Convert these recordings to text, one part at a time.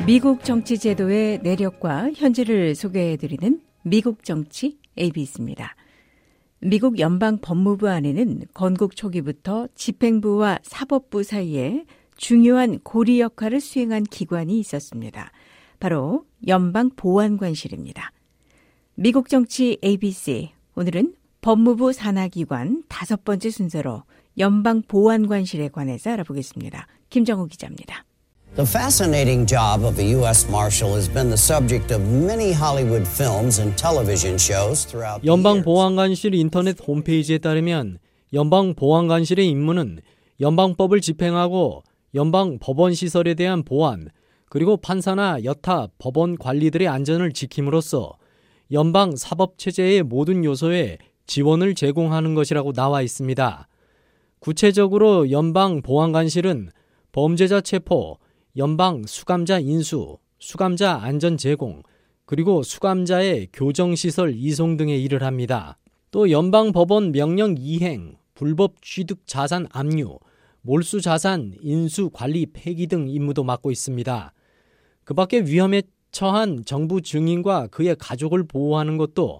미국 정치 제도의 내력과 현재를 소개해드리는 미국 정치 ABC입니다. 미국 연방 법무부 안에는 건국 초기부터 집행부와 사법부 사이에 중요한 고리 역할을 수행한 기관이 있었습니다. 바로 연방보안관실입니다. 미국 정치 ABC, 오늘은 법무부 산하기관 5번째 순서로 연방보안관실에 관해서 알아보겠습니다. 김정우 기자입니다. The fascinating job of a U.S. Marshal has been the subject of many Hollywood films and television shows throughout the years. 연방보안관실 인터넷 홈페이지에 따르면 연방보안관실의 임무는 연방법을 집행하고 연방법원 시설에 대한 보안, 그리고 판사나 여타 법원 관리들의 안전을 지킴으로써 연방 사법체제의 모든 요소에 지원을 제공하는 것이라고 나와 있습니다. 구체적으로 연방보안관실은 범죄자 체포, 연방 수감자 인수, 수감자 안전 제공, 그리고 수감자의 교정시설 이송 등의 일을 합니다. 또 연방법원 명령 이행, 불법 취득 자산 압류, 몰수 자산 인수 관리 폐기 등 임무도 맡고 있습니다. 그 밖에 위험에 처한 정부 증인과 그의 가족을 보호하는 것도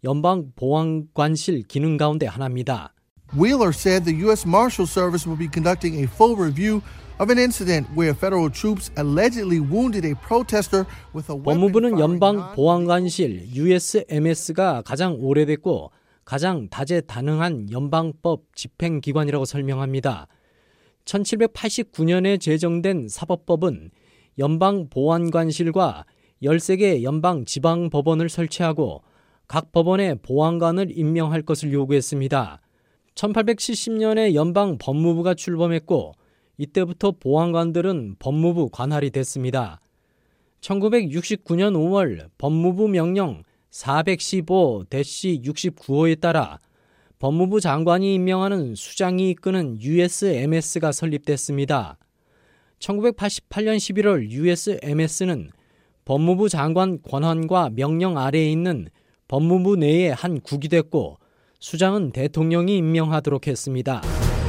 연방보안관실 기능 가운데 하나입니다. Wheeler said the U.S. Marshal Service will be conducting a full review of an incident where federal troops allegedly wounded a protester with a weapon. 법무부는 연방보안관실 USMS가 가장 오래됐고 가장 다재다능한 연방법 집행기관이라고 설명합니다. 1789년에 제정된 사법법은 연방보안관실과 13개 연방지방법원을 설치하고 각 법원에 보안관을 임명할 것을 요구했습니다. 1870년에 연방법무부가 출범했고 이때부터 보안관들은 법무부 관할이 됐습니다. 1969년 5월 법무부 명령 415-69호에 따라 법무부 장관이 임명하는 수장이 이끄는 USMS가 설립됐습니다. 1988년 11월 USMS는 법무부 장관 권한과 명령 아래에 있는 법무부 내의 한 국이 됐고 수장은 대통령이 임명하도록 했습니다.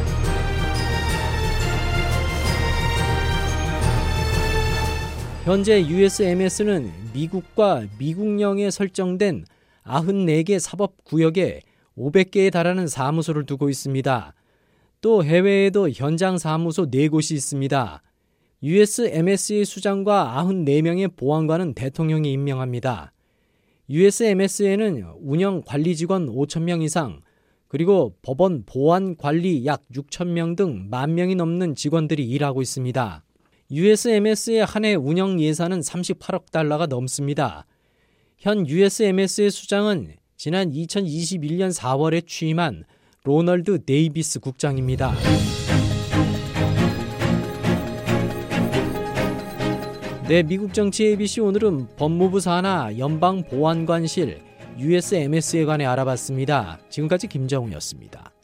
현재 USMS는 미국과 미국령에 설정된 94개 사법구역에 500개에 달하는 사무소를 두고 있습니다. 또 해외에도 현장 사무소 4곳이 있습니다. USMS의 수장과 94명의 보안관은 대통령이 임명합니다. USMS에는 운영 관리 직원 5,000명 이상, 그리고 법원 보안 관리 약 6,000명 등 10,000명이 넘는 직원들이 일하고 있습니다. USMS의 한 해 운영 예산은 38억 달러가 넘습니다. 현 USMS의 수장은 지난 2021년 4월에 취임한 로널드 데이비스 국장입니다. 네, 미국 정치 ABC 오늘은 법무부 산하 연방보안관실 USMS에 관해 알아봤습니다. 지금까지 김정우였습니다.